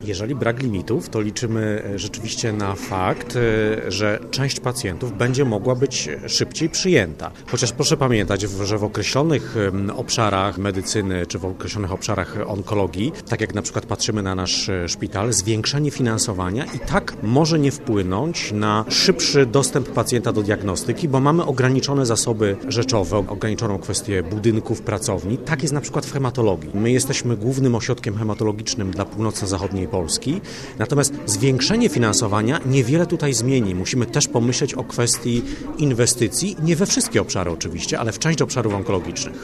Jeżeli brak limitów, to liczymy rzeczywiście na fakt, że część pacjentów będzie mogła być szybciej przyjęta. Chociaż proszę pamiętać, że w określonych obszarach medycyny czy w określonych obszarach onkologii, tak jak na przykład patrzymy na nasz szpital, zwiększenie finansowania i tak może nie wpłynąć na szybszy dostęp pacjenta do diagnostyki, bo mamy ograniczone zasoby rzeczowe, ograniczoną kwestię budynków, pracowni. Tak jest na przykład w hematologii. My jesteśmy głównym ośrodkiem hematologicznym dla północno-zachodniej Polski, natomiast zwiększenie finansowania niewiele tutaj zmieni. Musimy też pomyśleć o kwestii inwestycji, nie we wszystkie obszary oczywiście, ale w część obszarów onkologicznych.